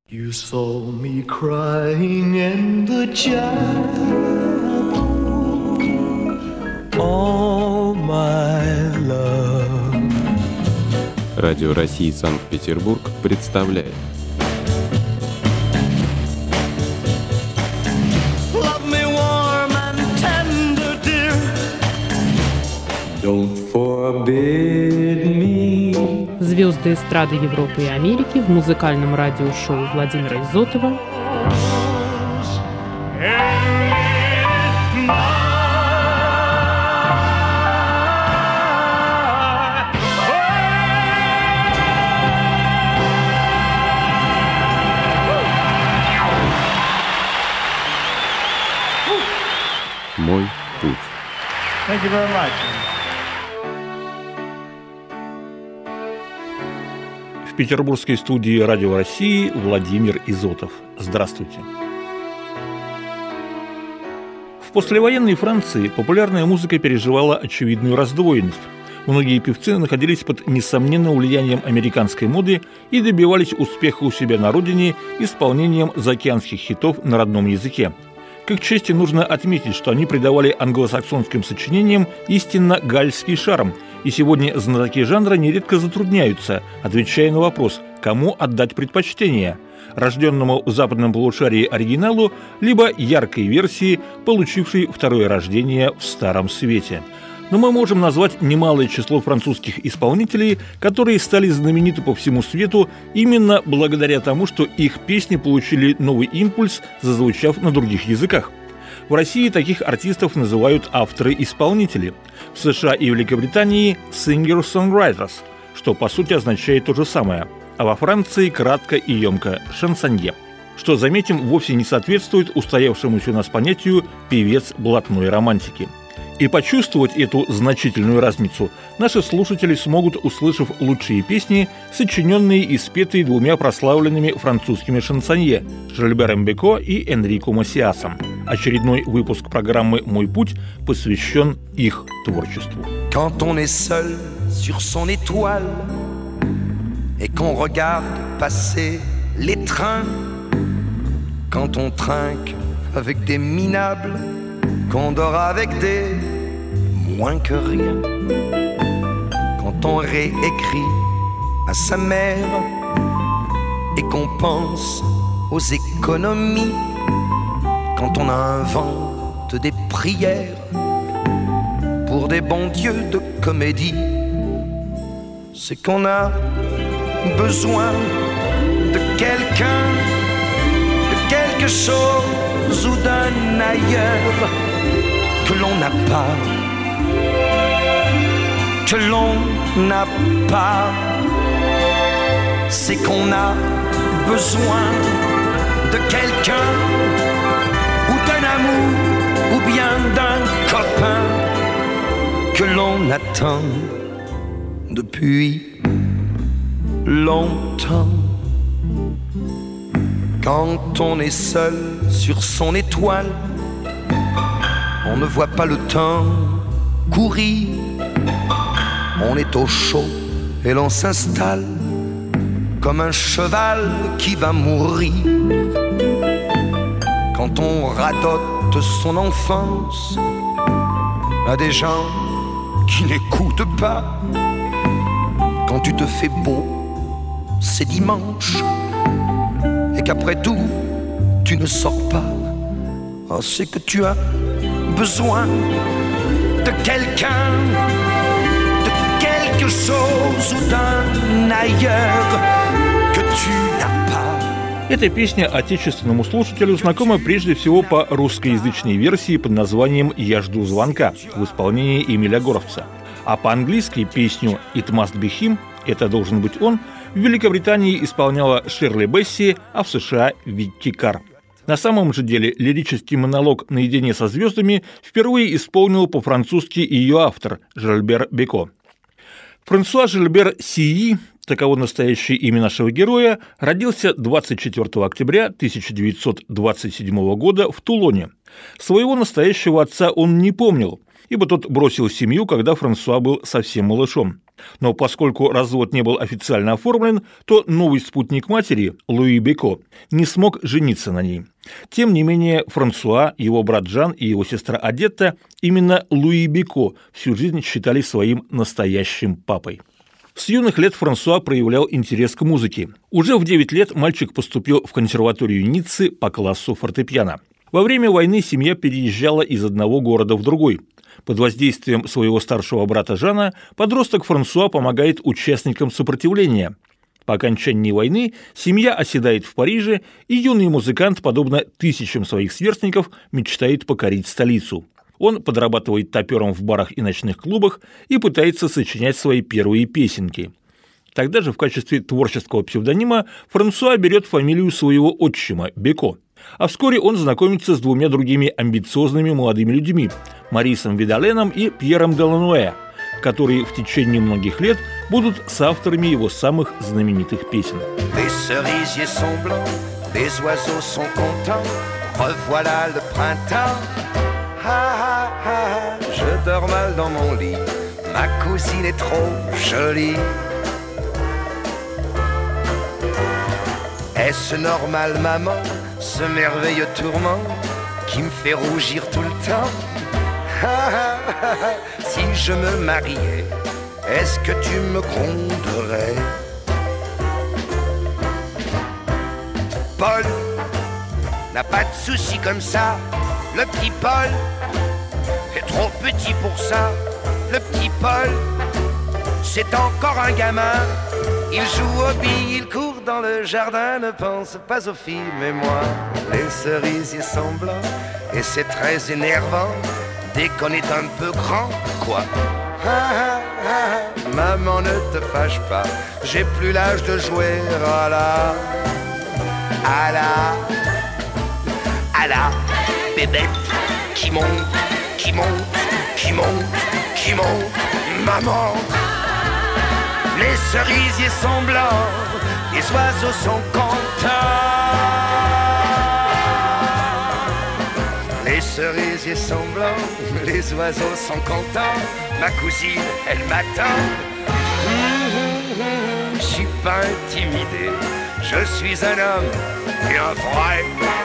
You saw me crying in the chapel, all my love. Радио России Санкт-Петербург представляет Love me warm and tender, dear. Don't forbid me. Звезды эстрады Европы и Америки в музыкальном радиошоу Владимира Изотова «Мой путь». Thank you very much. В петербургской студии Радио России Владимир Изотов. Здравствуйте. В послевоенной Франции популярная музыка переживала очевидную раздвоенность. Многие певцы находились под несомненным влиянием американской моды и добивались успеха у себя на родине исполнением заокеанских хитов на родном языке. К их чести нужно отметить, что они придавали англосаксонским сочинениям истинно гальский шарм, и сегодня знатоки жанра нередко затрудняются, отвечая на вопрос, кому отдать предпочтение – рожденному в западном полушарии оригиналу, либо яркой версии, получившей второе рождение в Старом Свете. Но мы можем назвать немалое число французских исполнителей, которые стали знамениты по всему свету именно благодаря тому, что их песни получили новый импульс, зазвучав на других языках. В России таких артистов называют авторы-исполнители. В США и Великобритании – singer-songwriters, что по сути означает то же самое, а во Франции кратко и емко – шансонье, что, заметим, вовсе не соответствует устоявшемуся у нас понятию «певец блатной романтики». И почувствовать эту значительную разницу наши слушатели смогут, услышав лучшие песни, сочиненные и спетые двумя прославленными французскими шансонье – Жильбером Беко и Энрико Масиасом. Очередной выпуск программы «Мой путь» посвящен их творчеству. Quand on est seul sur son étoile et qu'on regarde passer les trains, quand on trinque avec des minables, qu'on dort avec des moins que rien, quand on réécrit à sa mère et qu'on pense aux économies, quand on invente des prières pour des bons dieux de comédie, c'est qu'on a besoin de quelqu'un, de quelque chose ou d'un ailleurs que l'on n'a pas, que l'on n'a pas. C'est qu'on a besoin de quelqu'un ou d'un amour ou bien d'un copain que l'on attend depuis longtemps. Quand on est seul sur son étoile, on ne voit pas le temps courir. On est au chaud et l'on s'installe comme un cheval qui va mourir. Quand on radote son enfance à des gens qui n'écoutent pas, quand tu te fais beau, c'est dimanche, et qu'après tout, tu ne sors pas, oh, c'est que tu as besoin de quelqu'un, de quelque chose ou d'un ailleurs que tu n'as pas. Эта песня отечественному слушателю знакома прежде всего по русскоязычной версии под названием «Я жду звонка» в исполнении Эмиля Горовца. А по-английски песню «It must be him» – «Это должен быть он» в Великобритании исполняла Ширли Бесси, а в США – Витти Карр. На самом же деле лирический монолог «Наедине со звездами» впервые исполнил по-французски ее автор Жильбер Беко. Франсуа Жильбер Сии, таково настоящее имя нашего героя, родился 24 октября 1927 года в Тулоне. Своего настоящего отца он не помнил, ибо тот бросил семью, когда Франсуа был совсем малышом. Но поскольку развод не был официально оформлен, то новый спутник матери, Луи Беко, не смог жениться на ней. Тем не менее, Франсуа, его брат Жан и его сестра Одетта именно Луи Беко всю жизнь считали своим настоящим папой. С юных лет Франсуа проявлял интерес к музыке. Уже в 9 лет мальчик поступил в консерваторию Ниццы по классу фортепиано. Во время войны семья переезжала из одного города в другой. Под воздействием своего старшего брата Жана подросток Франсуа помогает участникам сопротивления. По окончании войны семья оседает в Париже, и юный музыкант, подобно тысячам своих сверстников, мечтает покорить столицу. Он подрабатывает топером в барах и ночных клубах и пытается сочинять свои первые песенки. Тогда же в качестве творческого псевдонима Франсуа берет фамилию своего отчима – Беко. А вскоре он знакомится с двумя другими амбициозными молодыми людьми – Марисом Видаленом и Пьером Делануэ, которые в течение многих лет будут соавторами его самых знаменитых песен. Ah, ah, ah, je dors mal dans mon lit, ma cousine est trop jolie. Est-ce normal, maman, ce merveilleux tourment qui me fait rougir tout le temps? Ah, ah, ah, si je me mariais, est-ce que tu me gronderais? Paul n'a pas de soucis comme ça. Le petit Paul est trop petit pour ça. Le petit Paul, c'est encore un gamin. Il joue aux billes, il court dans le jardin. Ne pense pas aux filles, mais moi, les cerisiers sont blancs. Et c'est très énervant dès qu'on est un peu grand, quoi. Ah, ah, ah, maman, ne te fâche pas. J'ai plus l'âge de jouer à la bébête qui monte, qui monte, qui monte, qui monte. Maman, les cerisiers sont blancs, les oiseaux sont contents. Les cerisiers sont blancs, les oiseaux sont contents. Ma cousine, elle m'attend. Je suis pas intimidé, je suis un homme et un vrai.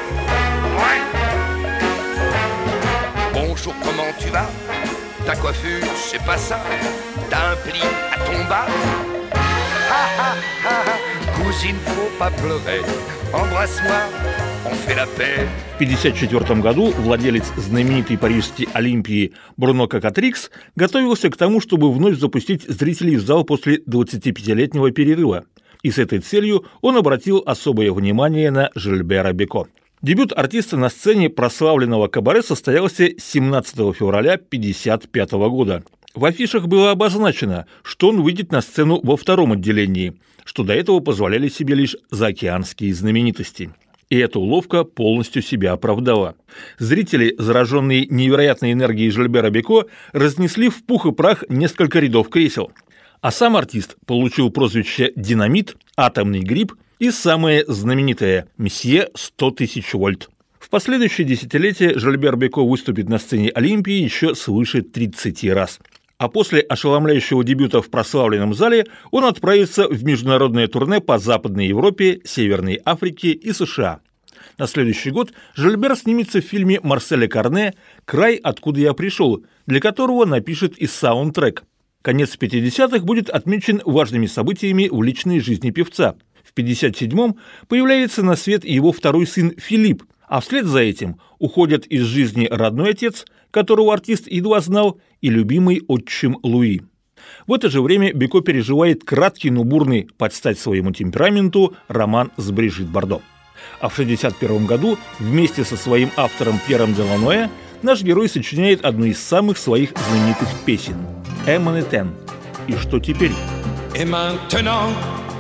Bonjour, comment tu vas? Ta coiffure, c'est pas ça. T'as un pli à ton bas. Ah, ah, ah, cousine, faut pas pleurer. Embrasse-moi, on fait la paix. В 1954 году владелец знаменитой парижской Олимпии Бруно Кокатрикс готовился к тому, чтобы вновь запустить зрителей в зал после 25-летнего перерыва. И с этой целью он обратил особое внимание на Жильбера Беко. Дебют артиста на сцене прославленного кабаре состоялся 17 февраля 1955 года. В афишах было обозначено, что он выйдет на сцену во втором отделении, что до этого позволяли себе лишь заокеанские знаменитости. И эта уловка полностью себя оправдала. Зрители, зараженные невероятной энергией Жильбера Беко, разнесли в пух и прах несколько рядов кресел. А сам артист получил прозвище «Динамит», «Атомный гриб» и самое знаменитое «Месье 100 тысяч вольт». В последующие десятилетия Жильбер Беко выступит на сцене Олимпии еще свыше 30 раз. А после ошеломляющего дебюта в прославленном зале он отправится в международное турне по Западной Европе, Северной Африке и США. На следующий год Жильбер снимется в фильме Марселя Карне «Край, откуда я пришел», для которого напишет и саундтрек. Конец 50-х будет отмечен важными событиями в личной жизни певца. В 1957-м появляется на свет его второй сын Филипп, а вслед за этим уходят из жизни родной отец, которого артист едва знал, и любимый отчим Луи. В это же время Беко переживает краткий, но бурный, под стать своему темпераменту, роман с Брижит Бардо. А в 1961 году вместе со своим автором Пьером Делануэ наш герой сочиняет одну из самых своих знаменитых песен «Эманетен». И что теперь? Et maintenant,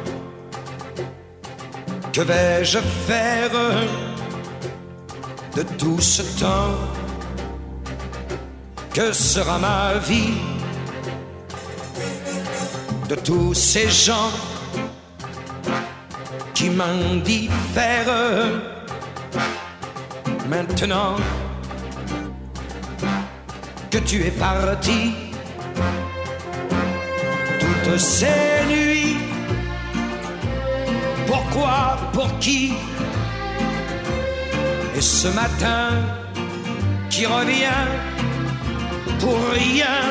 que vais-je faire de tout ce temps? Que sera ma vie de tous ces gens qui m'indiffèrent? Maintenant que tu es parti, toute toutes ces nuits. Pourquoi, pour qui? Et ce matin qui revient pour rien,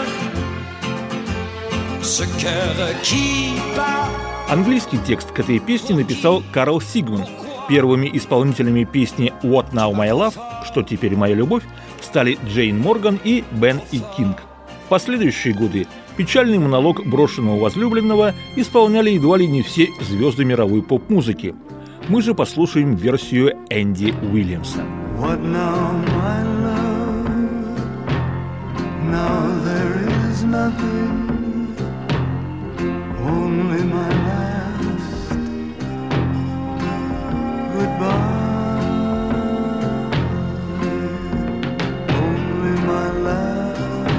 ce cœur qui bat. Английский текст к этой песне написал Карл Сигман. Первыми исполнителями песни «What Now My Love», «Что теперь моя любовь», стали Джейн Морган и Бен И. Кинг. В последующие годы печальный монолог брошенного возлюбленного исполняли едва ли не все звезды мировой поп-музыки. Мы же послушаем версию Энди Уильямса. What now, my love? Now there is nothing, only my last goodbye, only my last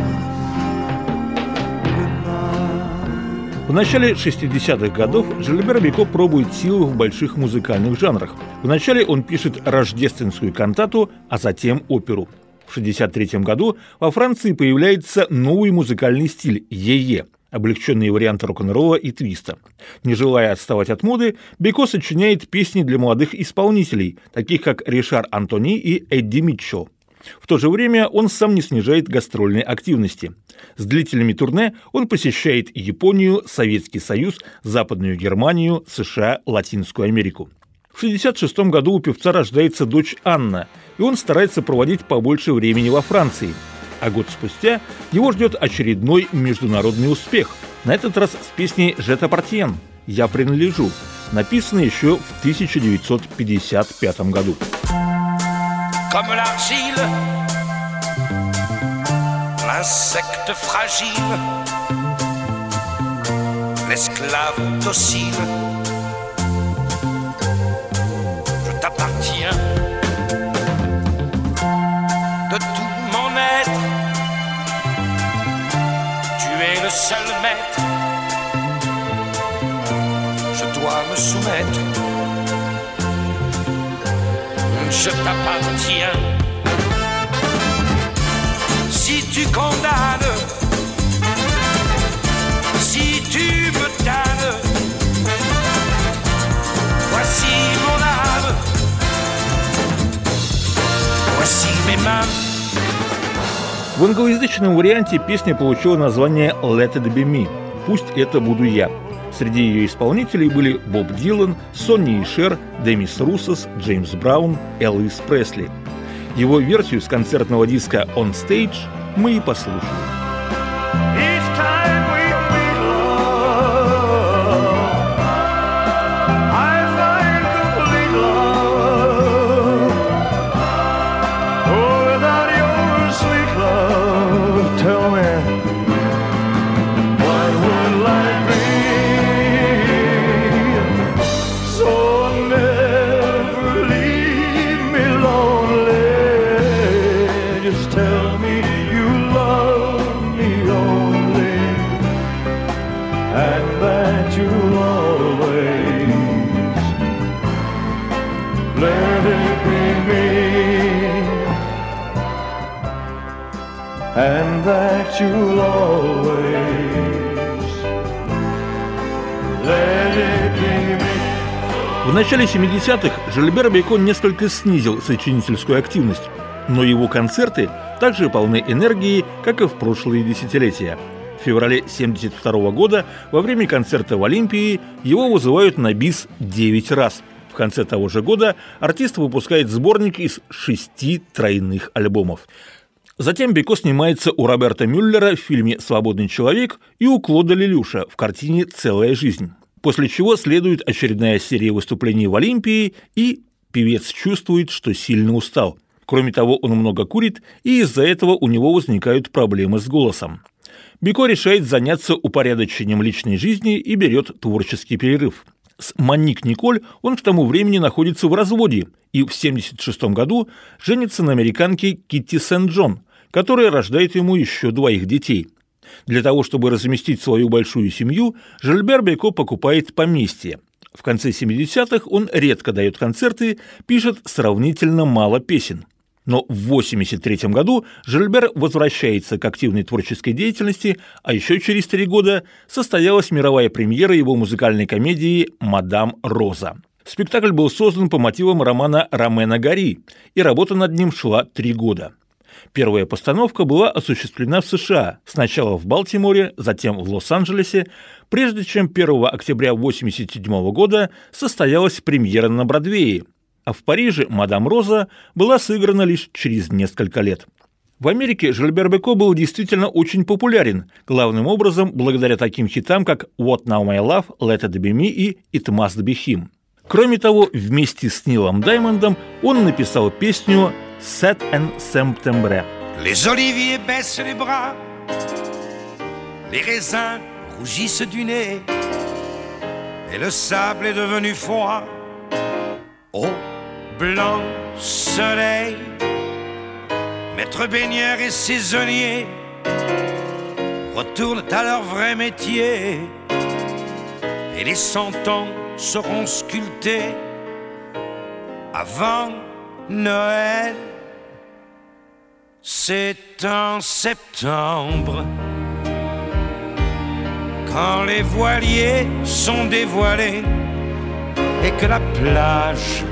goodbye. В начале 60-х годов Жильбер Бико пробует силы в больших музыкальных жанрах. Вначале он пишет рождественскую кантату, а затем оперу. В 1963 году во Франции появляется новый музыкальный стиль – йе-йе, облегченный вариант рок-н-ролла и твиста. Не желая отставать от моды, Бико сочиняет песни для молодых исполнителей, таких как Ришар Антони и Эдди Митчелл. В то же время он сам не снижает гастрольной активности. С длительными турне он посещает Японию, Советский Союз, Западную Германию, США, Латинскую Америку. В 1966 году у певца рождается дочь Анна, и он старается проводить побольше времени во Франции. А год спустя его ждет очередной международный успех, на этот раз с песней «Je t'appartiens» – «Я принадлежу», написанной еще в 1955 году. Comme l'argile, l'insecte fragile, l'esclave docile, je t'appartiens de tout mon être, tu es le seul maître, je dois me soumettre. Je t'appartiens. Si tu condamnes, si tu me damnes, voici mon âme, voici mes mains. В англоязычном варианте песня получила название «Let it be me» – «Пусть это буду я». Среди ее исполнителей были Боб Дилан, Сонни и Шер, Демис Руссос, Джеймс Браун, Элвис Пресли. Его версию с концертного диска «On Stage» мы и послушаем. And that you'll always let it be me. В начале 70-х Жильбер Бико несколько снизил сочинительскую активность, но его концерты также полны энергии, как и в прошлые десятилетия. В феврале 1972 года во время концерта в Олимпии его вызывают на бис 9 раз. В конце того же года артист выпускает сборник из 6 тройных альбомов. Затем Бико снимается у Роберта Мюллера в фильме «Свободный человек» и у Клода Лелюша в картине «Целая жизнь». После чего следует очередная серия выступлений в Олимпии, и певец чувствует, что сильно устал. Кроме того, он много курит, и из-за этого у него возникают проблемы с голосом. Бико решает заняться упорядочением личной жизни и берет творческий перерыв. С Моник Николь он к тому времени находится в разводе и в 1976 году женится на американке Китти Сент-Джон, которая рождает ему еще 2 детей. Для того, чтобы разместить свою большую семью, Жильбер Бико покупает поместье. В конце 70-х он редко дает концерты, пишет сравнительно мало песен. Но в 1983 году Жильбер возвращается к активной творческой деятельности, а еще через 3 года состоялась мировая премьера его музыкальной комедии «Мадам Роза». Спектакль был создан по мотивам романа Ромена Гари, и работа над ним шла 3 года. Первая постановка была осуществлена в США, сначала в Балтиморе, затем в Лос-Анджелесе, прежде чем 1 октября 1987 года состоялась премьера на Бродвее, а в Париже «Мадам Роза» была сыграна лишь через несколько лет. В Америке Жильбер Беко был действительно очень популярен, главным образом благодаря таким хитам, как «What Now My Love», «Let It Be Me» и «It Must Be Him». Кроме того, вместе с Нилом Даймондом он написал песню «7 septembre». Les oliviers baissent les bras, les raisins rougissent du nez, et le sable est devenu froid. Au blanc soleil, maître baigneur et saisonnier retournent à leur vrai métier, et les 100 ans seront sculptés avant Noël. C'est en septembre, quand les voiliers sont dévoilés et que la plage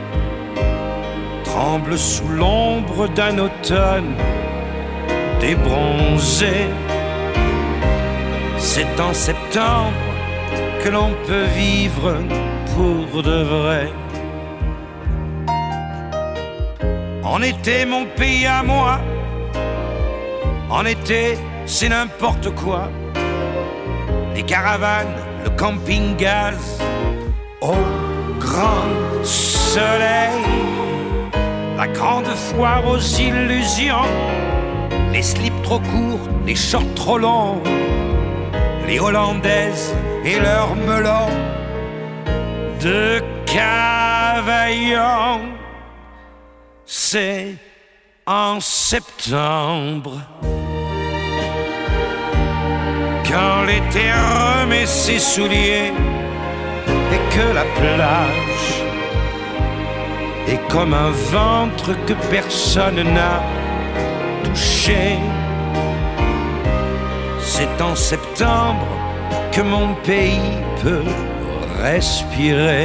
tremble sous l'ombre d'un automne débronzé. C'est en septembre que l'on peut vivre pour de vrai. En été, mon pays à moi, en été, c'est n'importe quoi. Les caravanes, le camping-gaz, au grand soleil, la grande foire aux illusions, les slips trop courts, les shorts trop longs, les Hollandaises et leurs melons de Cavaillon. C'est en septembre, quand l'été remet ses souliers et que la plage est comme un ventre que personne n'a touché. C'est en septembre que mon pays peut respirer.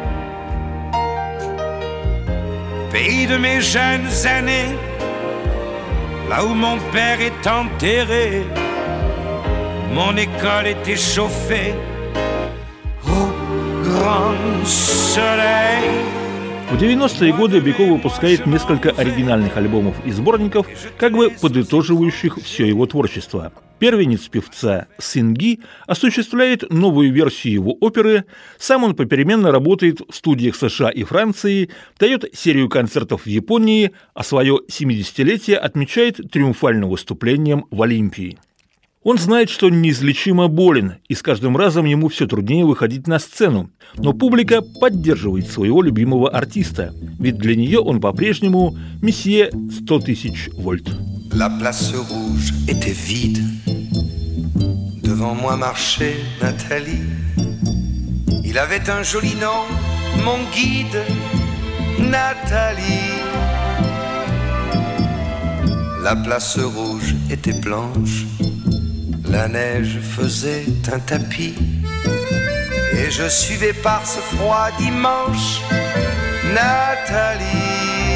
Pays de mes jeunes années, là où mon père est enterré, mon école était chauffée au grand soleil. В 90-е годы Беко выпускает несколько оригинальных альбомов и сборников, как бы подытоживающих все его творчество. Первенец певца Синги осуществляет новую версию его оперы, сам он попеременно работает в студиях США и Франции, дает серию концертов в Японии, а свое 70-летие отмечает триумфальным выступлением в Олимпии. Он знает, что неизлечимо болен, и с каждым разом ему все труднее выходить на сцену. Но публика поддерживает своего любимого артиста, ведь для нее он по-прежнему месье 100 000 вольт. La place rouge était vide. Devant moi marchait Nathalie. Il avait un joli nom, mon guide, Nathalie. La place rouge était blanche. La neige faisait un tapis et je suivais par ce froid dimanche Nathalie.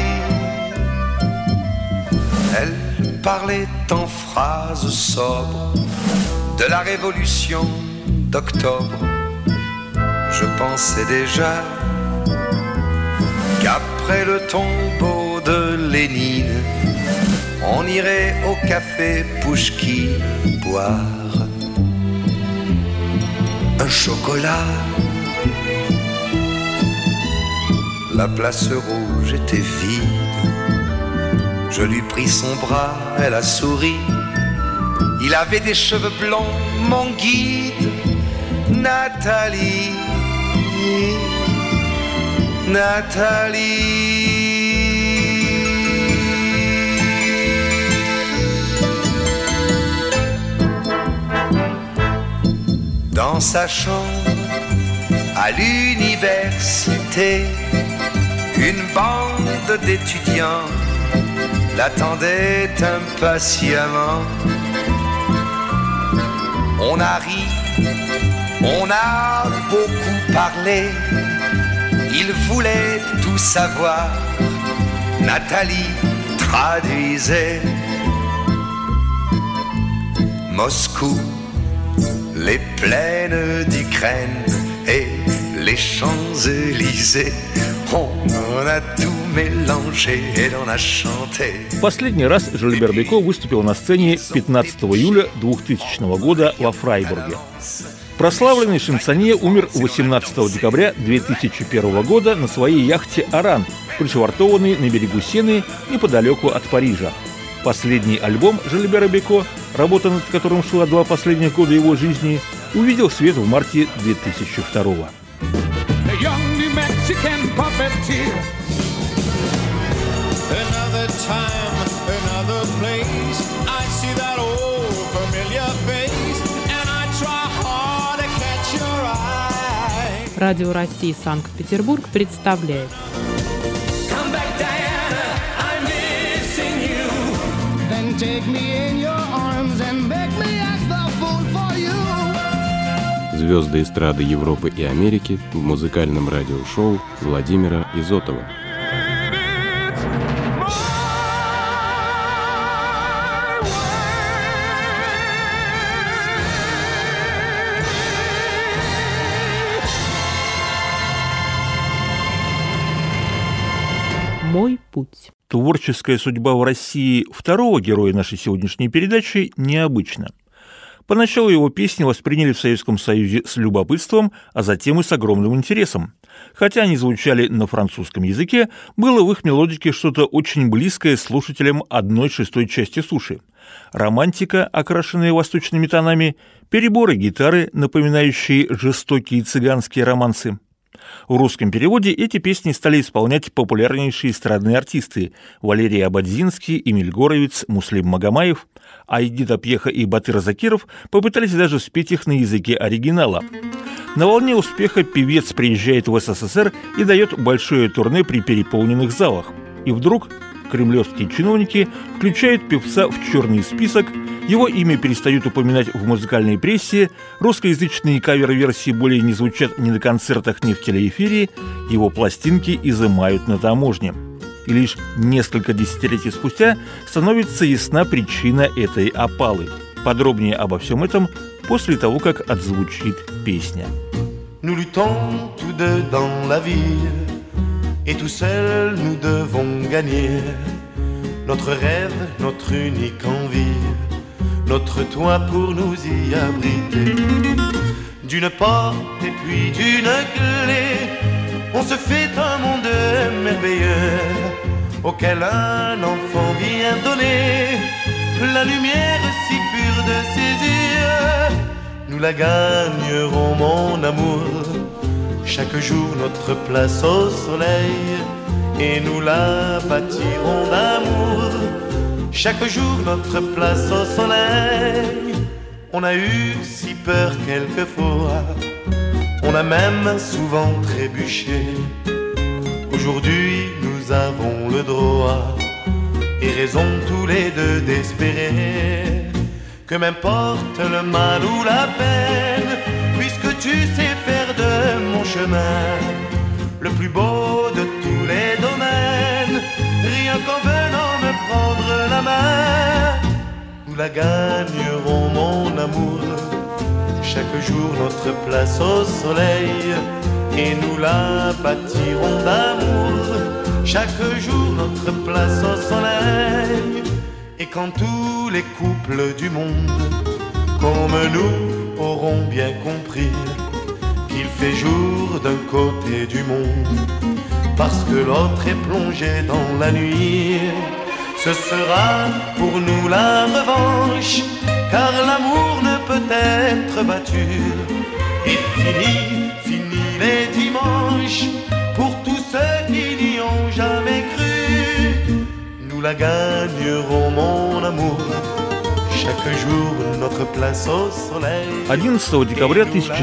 Elle parlait en phrases sobres de la révolution d'octobre. Je pensais déjà qu'après le tombeau de Lénine, on irait au café Pouchkine boire un chocolat. La place rouge était vide. Je lui pris son bras, elle a souri. Il avait des cheveux blonds, mon guide, Nathalie. Nathalie. Dans sa chambre, à l'université, une bande d'étudiants l'attendait impatiemment. On a ri, on a beaucoup parlé, il voulait tout savoir. Nathalie traduisait. Moscou, les plaines d'Ukraine et les Champs-Élysées. On a tout mélangé et on a chanté. Последний раз Жильбер Беко выступил на сцене 15 июля 2000 года во Фрайбурге. Прославленный шансонье умер 18 декабря 2001 года на своей яхте «Аран», пришвартованной на берегу Сены неподалеку от Парижа. Последний альбом Жильбера Беко, работа над которым шла 2 последних года его жизни, увидел свет в марте 2002-го. Радио России Санкт-Петербург представляет Звезды эстрады Европы и Америки в музыкальном радиошоу Владимира Изотова. «Мой путь». Творческая судьба в России второго героя нашей сегодняшней передачи необычна. Поначалу его песни восприняли в Советском Союзе с любопытством, а затем и с огромным интересом. Хотя они звучали на французском языке, было в их мелодике что-то очень близкое слушателям 1/6 части суши. Романтика, окрашенная восточными тонами, переборы гитары, напоминающие жестокие цыганские романсы. В русском переводе эти песни стали исполнять популярнейшие эстрадные артисты Валерий Ободзинский, Эмиль Горовиц, Муслим Магомаев, а Эдита Пьеха и Батыр Закиров попытались даже спеть их на языке оригинала. На волне успеха певец приезжает в СССР и дает большое турне при переполненных залах. И вдруг кремлевские чиновники включают певца в черный список, его имя перестают упоминать в музыкальной прессе, русскоязычные кавер-версии более не звучат ни на концертах, ни в телеэфире, его пластинки изымают на таможне. И лишь несколько десятилетий спустя становится ясна причина этой опалы. Подробнее обо всем этом после того, как отзвучит песня. Nous luttons tous deux dans la vie, et tout seuls nous devons gagner. Notre rêve, notre unique envie, notre toit pour nous y abriter. D'une porte et puis d'une clé, on se fait un monde merveilleux, auquel un enfant vient donner la lumière si pure de ses yeux. Nous la gagnerons, mon amour, chaque jour notre place au soleil, et nous la bâtirons d'amour, chaque jour notre place au soleil. On a eu si peur quelquefois, on a même souvent trébuché. Aujourd'hui nous avons le droit et raison tous les deux d'espérer que m'importe le mal ou la peine, puisque tu sais faire de mon chemin le plus beau de tous les domaines. Rien qu'en venant me prendre la main, nous la gagnerons, mon amour, chaque jour notre place au soleil, et nous la bâtirons d'amour, chaque jour notre place au soleil. Et quand tous les couples du monde, comme nous, auront bien compris qu'il fait jour d'un côté du monde, parce que l'autre est plongé dans la nuit, ce sera pour nous la revanche, car l'amour ne peut être battu. Et fini les dimanches, pour tous ceux qui n'y ont jamais cru. Nous la gagnerons, mon amour, chaque jour notre place au soleil. 11 декабря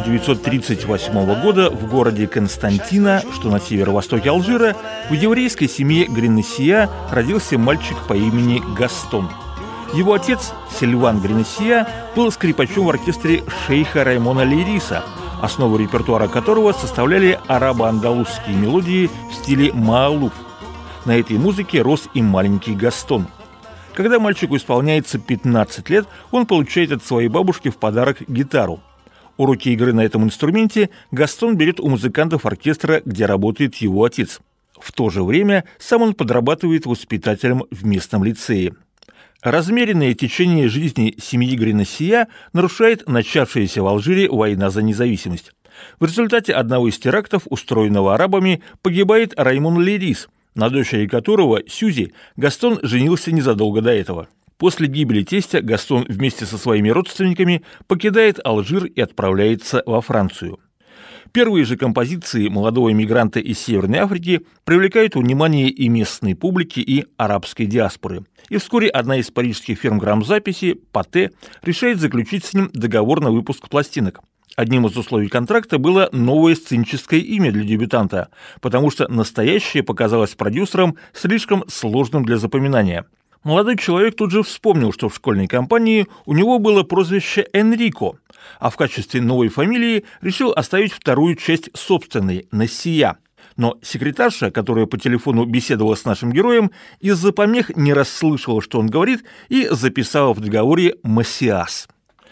1938 года в городе Константина, что на северо-востоке Алжира, в еврейской семье Гренесия родился мальчик по имени Гастон. Его отец, Сильван Гренесия, был скрипачом в оркестре шейха Раймона Лейриса, основу репертуара которого составляли арабо-андалузские мелодии в стиле маалуф. На этой музыке рос и маленький Гастон. Когда мальчику исполняется 15 лет, он получает от своей бабушки в подарок гитару. Уроки игры на этом инструменте Гастон берет у музыкантов оркестра, где работает его отец. В то же время сам он подрабатывает воспитателем в местном лицее. Размеренное течение жизни семьи Гренесия нарушает начавшаяся в Алжире война за независимость. В результате одного из терактов, устроенного арабами, погибает Раймон Лейрис, на дочери которого, Сюзи, Гастон женился незадолго до этого. После гибели тестя Гастон вместе со своими родственниками покидает Алжир и отправляется во Францию. Первые же композиции молодого эмигранта из Северной Африки привлекают внимание и местной публики, и арабской диаспоры. И вскоре одна из парижских фирм грамзаписи, Патэ, решает заключить с ним договор на выпуск пластинок. Одним из условий контракта было новое сценическое имя для дебютанта, потому что настоящее показалось продюсерам слишком сложным для запоминания. Молодой человек тут же вспомнил, что в школьной компании у него было прозвище Энрико, а в качестве новой фамилии решил оставить вторую часть собственной – Насия. Но секретарша, которая по телефону беседовала с нашим героем, из-за помех не расслышала, что он говорит, и записала в договоре «Масиас».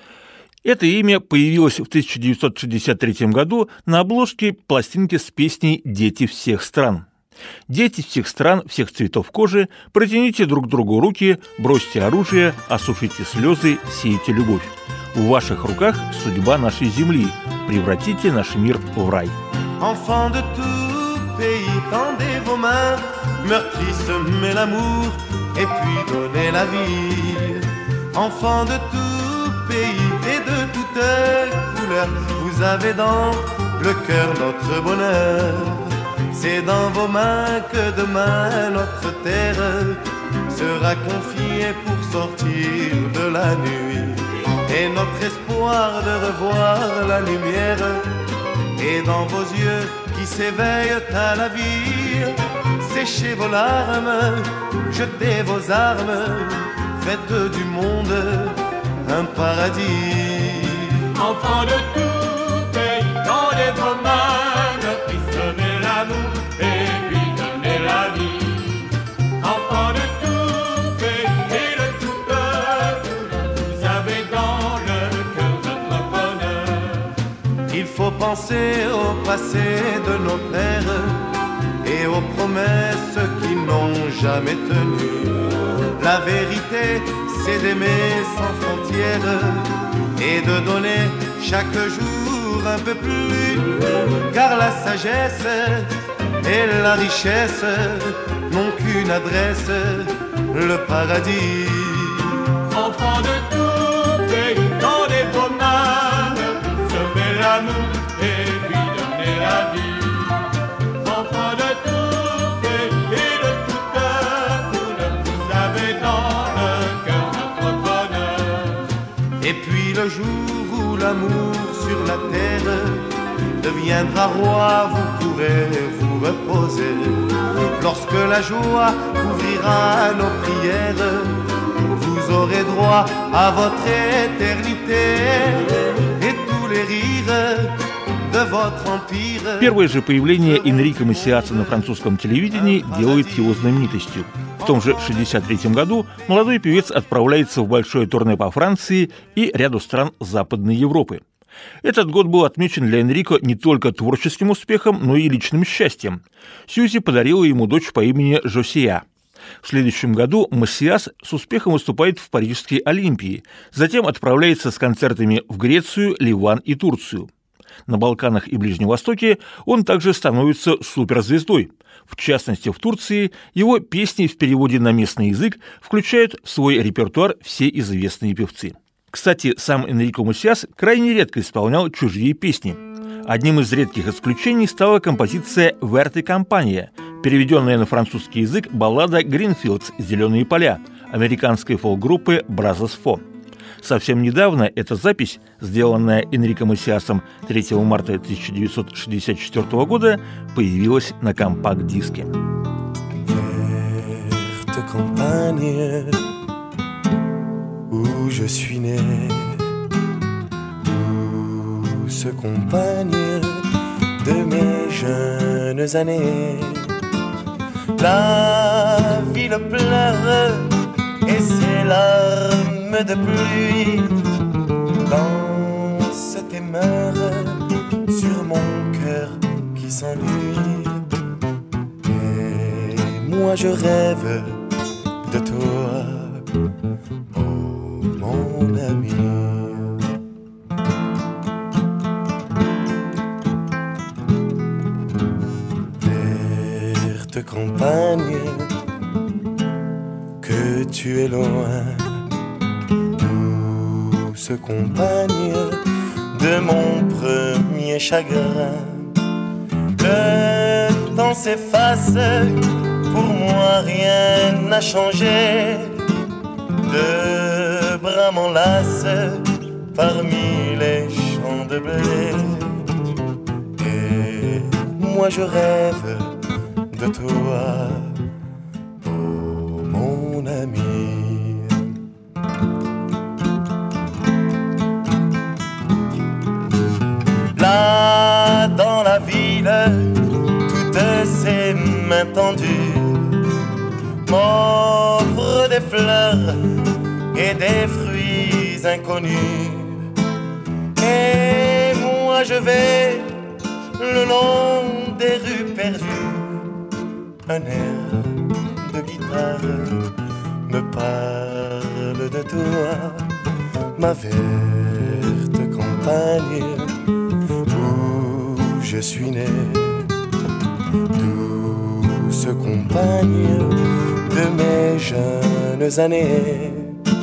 Это имя появилось в 1963 году на обложке пластинки с песней «Дети всех стран». Дети всех стран, всех цветов кожи, протяните друг другу руки, бросьте оружие, осушите слезы, сейте любовь. В ваших руках судьба нашей земли. Превратите наш мир в рай. Enfants de tout pays, tendez vos mains, meurtris, semez l'amour, et puis donnez la vie. Enfants de tout pays et de toutes couleurs, vous avez dans le cœur notre bonheur. C'est dans vos mains que demain notre terre sera confiée pour sortir de la nuit. Et notre espoir de revoir la lumière est dans vos yeux qui s'éveillent à la vie. Séchez vos larmes, jetez vos armes, faites du monde un paradis. Enfants de tout pays, tendez vos mains, semez l'amour et puis donnez la vie. Enfants de tout pays et de tout peuple, vous avez dans le cœur notre bonheur. Il faut penser au passé de nos pères et aux promesses qui n'ont jamais tenu. La vérité, c'est d'aimer sans frontières et de donner chaque jour un peu plus, car la sagesse et la richesse n'ont qu'une adresse, le paradis. Enfants de tout pays, tendez vos mains, semez l'amour et puis donnez la vie. Enfants de tout pays et de tout peuple, vous avez dans le cœur notre bonheur. Et puis le jour où l'amour sur la terre deviendra roi, vous pourrez vous reposer. Lorsque la joie couvrira nos prières, vous aurez droit à votre éternité et tous les rires de votre empire. Первое же появление Энрико Масиаса на французском телевидении делает его знаменитостью. В том же 1963 году молодой певец отправляется в большое турне по Франции и ряду стран Западной Европы. Этот год был отмечен для Энрико не только творческим успехом, но и личным счастьем. Сьюзи подарила ему дочь по имени Жосия. В следующем году Масиас с успехом выступает в Парижской Олимпии, затем отправляется с концертами в Грецию, Ливан и Турцию. На Балканах и Ближнем Востоке он также становится суперзвездой. В частности, в Турции его песни в переводе на местный язык включают в свой репертуар все известные певцы. Кстати, сам Энрико Масиас крайне редко исполнял чужие песни. Одним из редких исключений стала композиция «Верте Компания», переведенная на французский язык баллада «Гринфилдс. Зеленые поля» американской фолк-группы Brothers Four. Совсем недавно эта запись, сделанная Энрико Масиасом 3 марта 1964 года, появилась на компакт-диске. Verte campagne où je suis né, douce compagne de mes jeunes années. La ville pleure et ses larmes de pluie dansent et meurent sur mon cœur qui s'ennuie. Et moi je rêve de toi, oh mon ami. Verte campagne, que tu es loin, douce compagne de mon premier chagrin. Le temps s'efface, pour moi rien n'a changé. Deux bras m'enlacent parmi les champs de blé. Et moi je rêve de toi, oh mon ami. Là dans la ville, toutes ces mains tendues m'offrent des fleurs et des fruits inconnus. Et moi je vais le long des rues perdues. Un air de guitare me parle de toi, ma verte campagne où je suis né, douce compagne de mes jeunes années.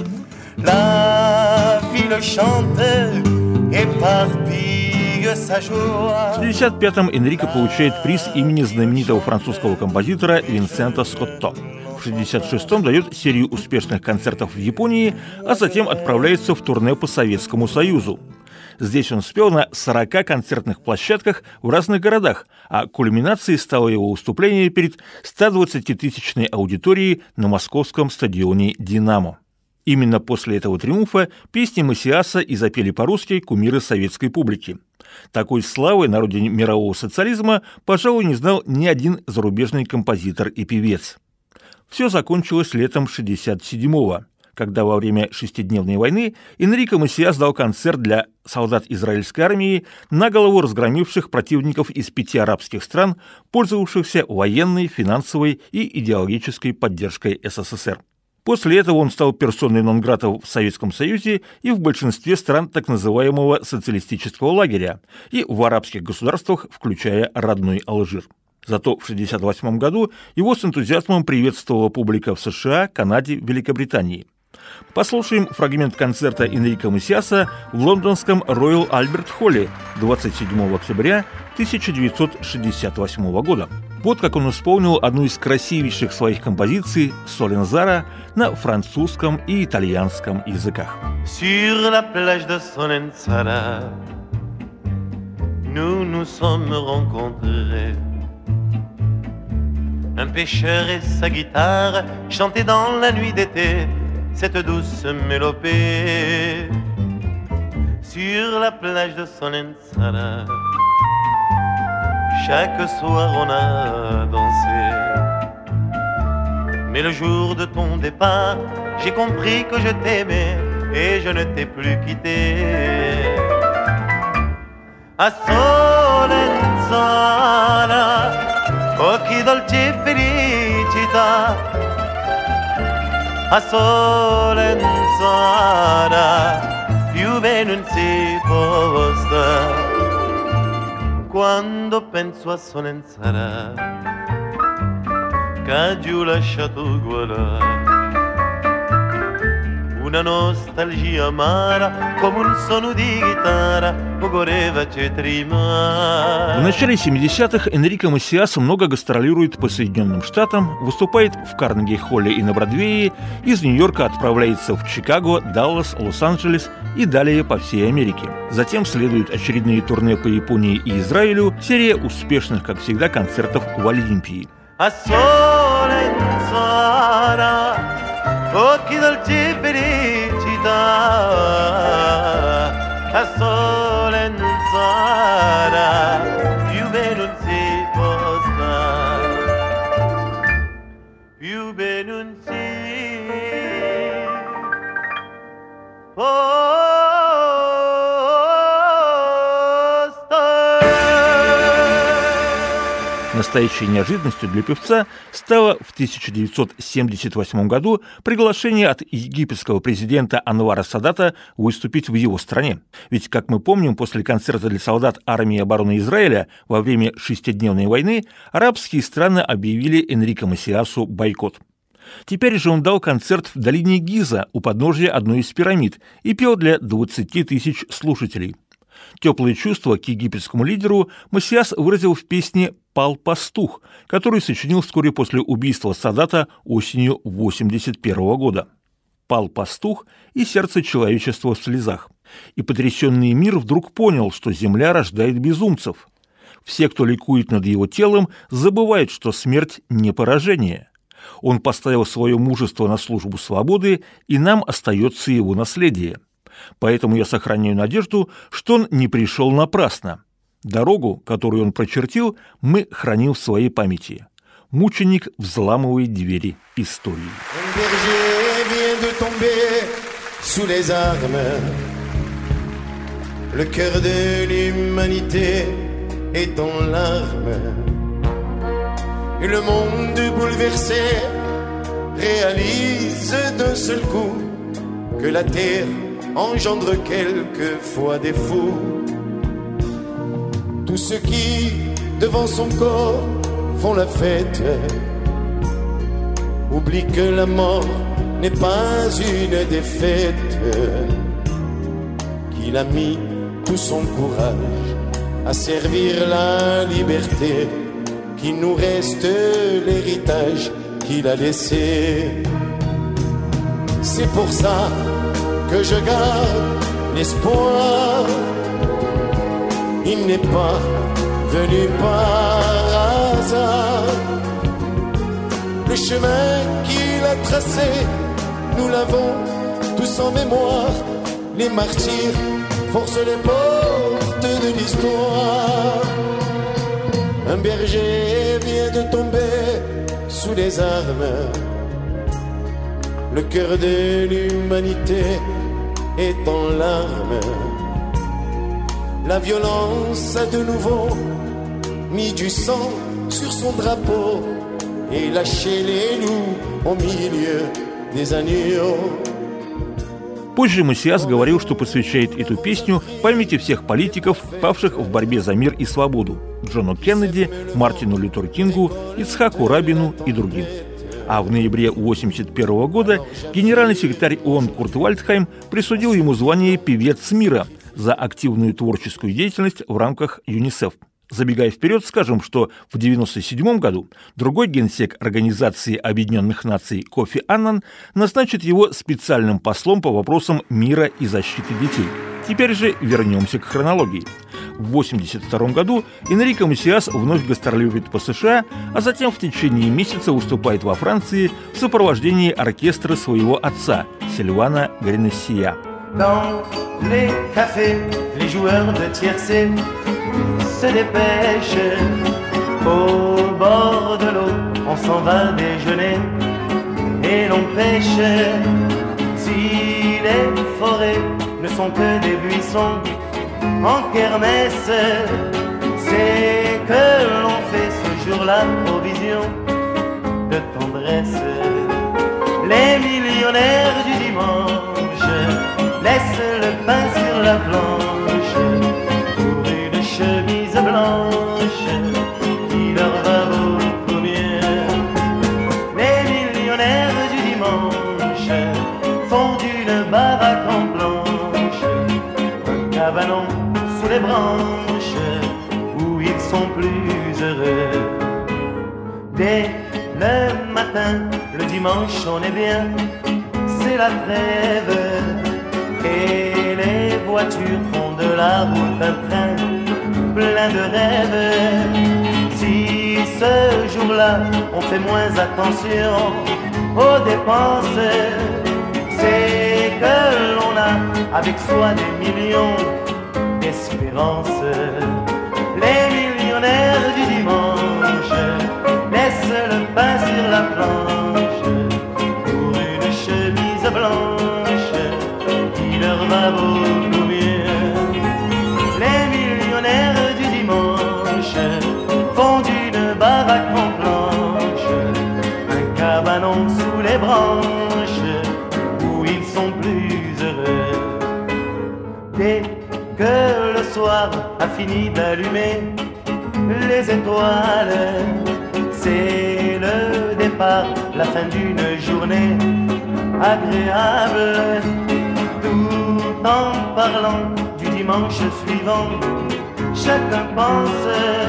La ville chante, éparpille sa joie. В 1965-м Энрико получает приз имени знаменитого французского композитора Винсента Скотто. В 1966-м дает серию успешных концертов в Японии, а затем отправляется в турне по Советскому Союзу. Здесь он спел на 40 концертных площадках в разных городах, а кульминацией стало его выступление перед 120-тысячной аудиторией на московском стадионе «Динамо». Именно после этого триумфа песни Масиаса и запели по-русски кумиры советской публики. Такой славы на родине мирового социализма, пожалуй, не знал ни один зарубежный композитор и певец. Все закончилось летом 1967-го, когда во время шестидневной войны Энрико Масиас дал концерт для солдат израильской армии, на голову разгромивших противников из 5 арабских стран, пользовавшихся военной, финансовой и идеологической поддержкой СССР. После этого он стал персоной нон-грата в Советском Союзе и в большинстве стран так называемого социалистического лагеря и в арабских государствах, включая родной Алжир. Зато в 1968 году его с энтузиазмом приветствовала публика в США, Канаде, Великобритании. Послушаем фрагмент концерта Энрико Масиаса в лондонском Royal Albert Hall 27 октября 1968 года. Вот как он исполнил одну из красивейших своих композиций «Солenzara» на французском и итальянском языках. Sur la plage de Solenzara, nous nous sommes rencontrés. Un pêcheur et sa guitare chantaient dans la nuit d'été cette douce mélopée. Sur la plage de Solenzara, chaque soir on a dansé. Mais le jour de ton départ, j'ai compris que je t'aimais et je ne t'ai plus quitté. A Solenzara, occhi dolci e felicità. A Solenzara, più bene non si può stare. Quando penso a Solenzara, che giù lasciato guardare. Una nostalgia amara come un suono di chitarra В начале 70-х Энрико Масиас много гастролирует по Соединенным Штатам, выступает в Карнеги-холле и на Бродвее, из Нью-Йорка отправляется в Чикаго, Даллас, Лос-Анджелес и далее по всей Америке. Затем следуют очередные турне по Японии и Израилю, серия успешных, как всегда, концертов в Олимпии. A sole non sarà più bene non si posta, più bene non si posta. Настоящей неожиданностью для певца стало в 1978 году приглашение от египетского президента Анвара Садата выступить в его стране. Ведь, как мы помним, после концерта для солдат армии обороны Израиля во время шестидневной войны арабские страны объявили Энрико Масиасу бойкот. Теперь же он дал концерт в долине Гиза у подножия одной из пирамид и пел для 20 тысяч слушателей. Теплые чувства к египетскому лидеру Масиас выразил в песне «Пал пастух», которую сочинил вскоре после убийства Садата осенью 1981 года. «Пал пастух» и сердце человечества в слезах. И потрясенный мир вдруг понял, что земля рождает безумцев. Все, кто ликует над его телом, забывают, что смерть не поражение. Он поставил свое мужество на службу свободы, и нам остается его наследие. Поэтому я сохраняю надежду, что он не пришел напрасно. Дорогу, которую он прочертил, мы храним в своей памяти. Мученик взламывает двери истории. Sous les armes, le cœur de l'humanité est en larmes, et le monde bouleversé réalise d'un seul coup que la terre engendre quelquefois des fous. Tous ceux qui, devant son corps, font la fête, oublient que la mort n'est pas une défaite, qu'il a mis tout son courage à servir la liberté, qu'il nous reste l'héritage qu'il a laissé. C'est pour ça que je garde l'espoir. Il n'est pas venu par hasard. Le chemin qu'il a tracé, nous l'avons tous en mémoire. Les martyrs forcent les portes de l'histoire. Un berger vient de tomber sous les armes. Le cœur de l'humanité est en larmes. La violence a de nouveau mis du sang sur son drapeau et lâché les loups au milieu des agneaux. Позже Масиас говорил, что посвящает эту песню памяти всех политиков, павших в борьбе за мир и свободу: Джону Кеннеди, Мартину Лютеру Кингу, Ицхаку Рабину и другим. А в ноябре 1981 года генеральный секретарь ООН Курт Вальдхайм присудил ему звание «Певец мира» за активную творческую деятельность в рамках ЮНИСЕФ. Забегая вперед, скажем, что в 1997 году другой генсек Организации Объединенных Наций Кофи Аннан назначит его специальным послом по вопросам мира и защиты детей. Теперь же вернемся к хронологии. В 1982 году Энрико Масиас вновь гастролирует по США, а затем в течение месяца выступает во Франции в сопровождении оркестра своего отца Сильвана Гренессия. Dans les cafés, les joueurs de tiercé se dépêchent. Au bord de l'eau, on s'en va déjeuner et l'on pêche. Si les forêts ne sont que des buissons en kermesse, c'est que l'on fait ce jour-là provision de tendresse. Les millionnaires du dimanche laisse le pain sur la planche pour une chemise blanche qui leur va beaucoup mieux. Les millionnaires du dimanche font d'une baraque en planche un cabanon sous les dimanche où ils sont plus heureux. Dès le matin, le dimanche on est bien, c'est la trêve et les voitures font de la route un train plein de rêves. Si ce jour-là on fait moins attention aux dépenses, c'est que l'on a avec soi des millions d'espérances. Les millionnaires du dimanche laissent le pain sur la planche pour une chemise blanche qui leur va beaucoup mieux. Les millionnaires du dimanche font d'une baraque en planche un cabanon sous les branches où ils sont plus heureux. Dès que le soir a fini d'allumer les étoiles, c'est le départ, la fin d'une journée agréable. Tout en parlant du dimanche suivant, chacun pense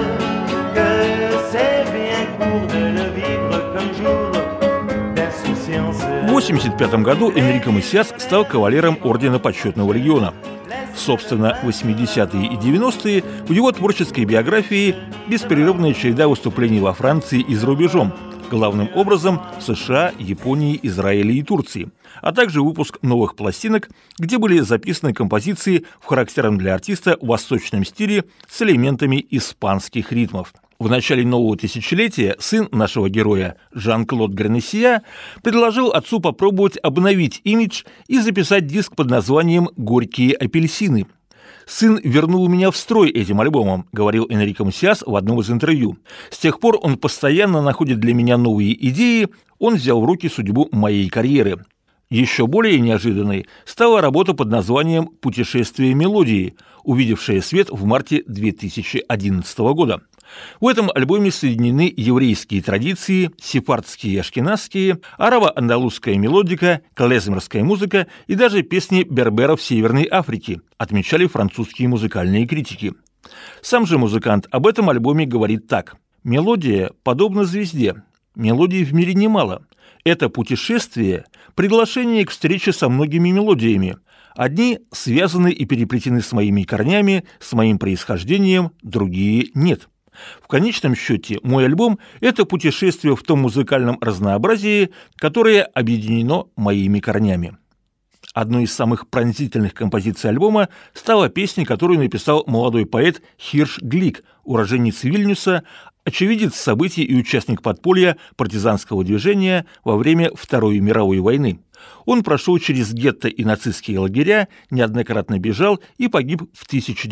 que c'est bien court de le vivre comme jour d'insouciance. В 1985 году Энрико Масиас стал кавалером Ордена Почетного Легиона. Собственно, 80-е и 90-е в его творческой биографии беспрерывная череда выступлений во Франции и за рубежом, главным образом в США, Японии, Израиле и Турции, а также выпуск новых пластинок, где были записаны композиции в характерном для артиста восточном стиле с элементами испанских ритмов. В начале нового тысячелетия сын нашего героя, Жан-Клод Гренесия, предложил отцу попробовать обновить имидж и записать диск под названием «Горькие апельсины». «Сын вернул меня в строй этим альбомом», — говорил Энрико Масиас в одном из интервью. «С тех пор он постоянно находит для меня новые идеи, он взял в руки судьбу моей карьеры». Еще более неожиданной стала работа под названием «Путешествие мелодии», увидевшая свет в марте 2011 года. В этом альбоме соединены еврейские традиции, сефардские и ашкеназские, араво-андалузская мелодика, клезмерская музыка и даже песни берберов Северной Африки, отмечали французские музыкальные критики. Сам же музыкант об этом альбоме говорит так: «Мелодия подобна звезде. Мелодий в мире немало. Это путешествие – приглашение к встрече со многими мелодиями. Одни связаны и переплетены с моими корнями, с моим происхождением, другие – нет. В конечном счете, мой альбом – это путешествие в том музыкальном разнообразии, которое объединено моими корнями». Одной из самых пронзительных композиций альбома стала песня, которую написал молодой поэт Хирш Глик, уроженец Вильнюса, очевидец событий и участник подполья партизанского движения во время Второй мировой войны. Он прошел через гетто и нацистские лагеря, неоднократно бежал и погиб в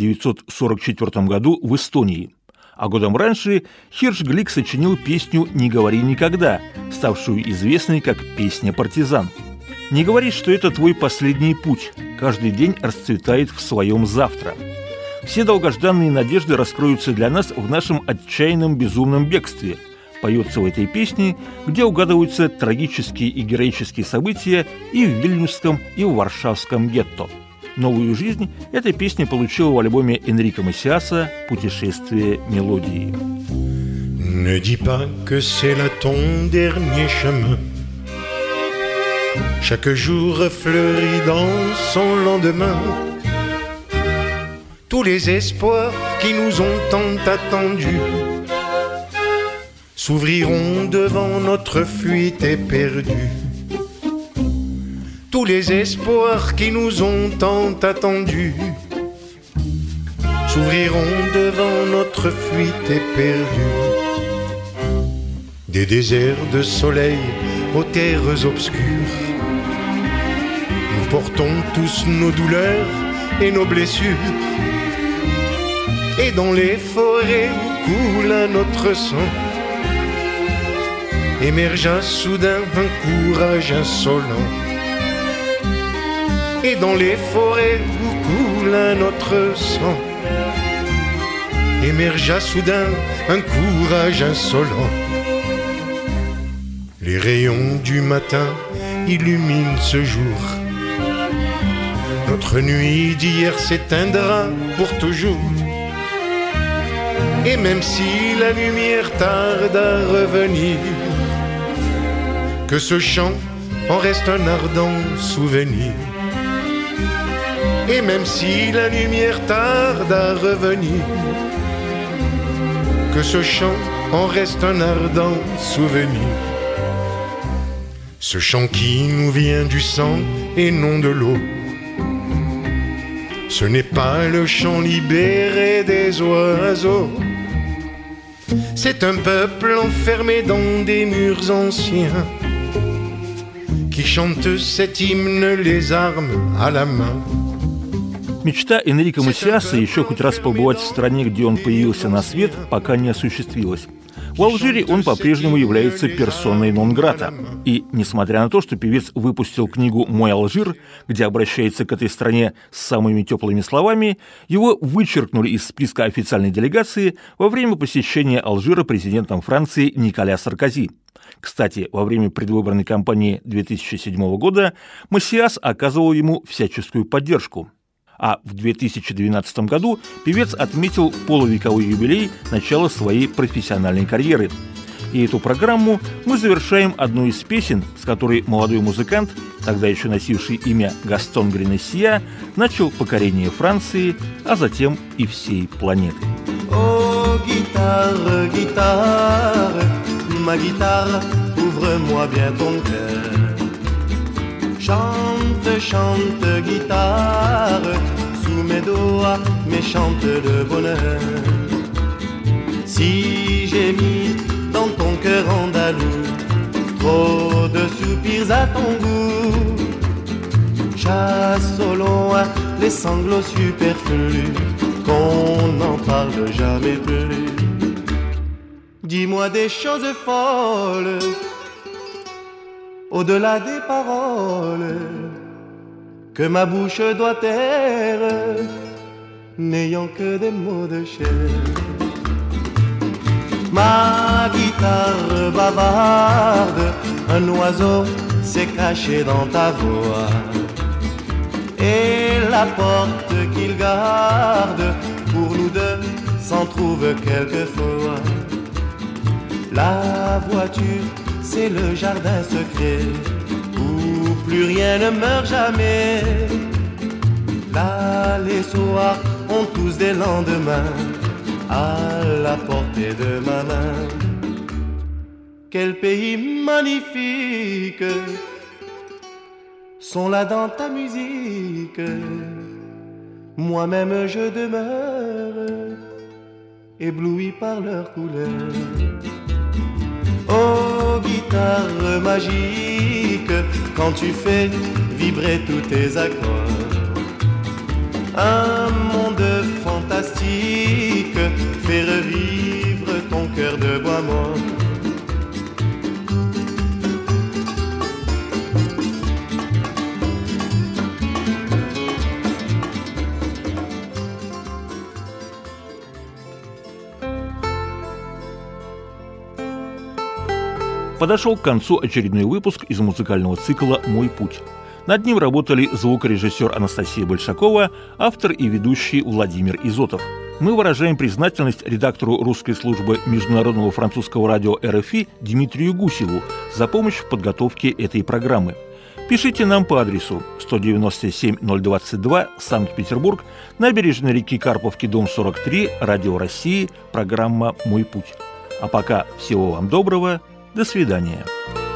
1944 году в Эстонии. А годом раньше Хирш Глик сочинил песню «Не говори никогда», ставшую известной как «Песня партизан». «Не говори, что это твой последний путь. Каждый день расцветает в своем завтра. Все долгожданные надежды раскроются для нас в нашем отчаянном безумном бегстве», поется в этой песне, где угадываются трагические и героические события и в Вильнюсском, и в Варшавском гетто. Новую жизнь эта песня получила в альбоме Энрико Масиаса «Путешествие мелодии». Ne dis pas que c'est là ton dernier chemin. Chaque jour fleurit dans son lendemain. Tous les espoirs qui nous ont tant attendus s'ouvriront devant notre fuite éperdue. Tous les espoirs qui nous ont tant attendus s'ouvriront devant notre fuite éperdue. Des déserts de soleil aux terres obscures, nous portons tous nos douleurs et nos blessures. Et dans les forêts où coule notre sang, émergea soudain un courage insolent. Et dans les forêts où coule notre sang, émergea soudain un courage insolent. Les rayons du matin illuminent ce jour. Notre nuit d'hier s'éteindra pour toujours. Et même si la lumière tarde à revenir, que ce chant en reste un ardent souvenir. Et même si la lumière tarde à revenir, que ce chant en reste un ardent souvenir. Ce chant qui nous vient du sang et non de l'eau, ce n'est pas le chant libéré des oiseaux. C'est un peuple enfermé dans des murs anciens qui chante cet hymne les armes à la main. Мечта Энрико Масиаса еще хоть раз побывать в стране, где он появился на свет, пока не осуществилась. В Алжире он по-прежнему является персоной нон-грата. И, несмотря на то, что певец выпустил книгу «Мой Алжир», где обращается к этой стране с самыми теплыми словами, его вычеркнули из списка официальной делегации во время посещения Алжира президентом Франции Николя Саркози. Кстати, во время предвыборной кампании 2007 года Масиас оказывал ему всяческую поддержку. А в 2012 году певец отметил полувековой юбилей начала своей профессиональной карьеры. И эту программу мы завершаем одной из песен, с которой молодой музыкант, тогда еще носивший имя Гастон Гринессия, начал покорение Франции, а затем и всей планеты. Oh guitare, guitare, ma guitare, ouvre-moi bien ton cœur. Chante, chante, guitare, sous mes doigts, mes chantes de bonheur. Si j'ai mis dans ton cœur andalou trop de soupirs à ton goût, chasse au loin les sanglots superflus, qu'on n'en parle jamais plus. Dis-moi des choses folles, au-delà des paroles, que ma bouche doit taire, n'ayant que des mots de chair. Ma guitare bavarde, un oiseau s'est caché dans ta voix, et la porte qu'il garde pour nous deux s'en trouve quelquefois. La voiture, c'est le jardin secret où plus rien ne meurt jamais. Là, les soirs ont tous des lendemains à la portée de ma main. Quel pays magnifique sont là dans ta musique. Moi-même je demeure ébloui par leurs couleurs. Oh guitare magique, quand tu fais vibrer tous tes accords, un monde fantastique fait revivre ton cœur de bois mort. Подошел к концу очередной выпуск из музыкального цикла «Мой путь». Над ним работали звукорежиссер Анастасия Большакова, автор и ведущий Владимир Изотов. Мы выражаем признательность редактору русской службы Международного французского радио РФИ Дмитрию Гусеву за помощь в подготовке этой программы. Пишите нам по адресу 197-022, Санкт-Петербург, набережная реки Карповки, дом 43, Радио России, программа «Мой путь». А пока всего вам доброго, до свидания.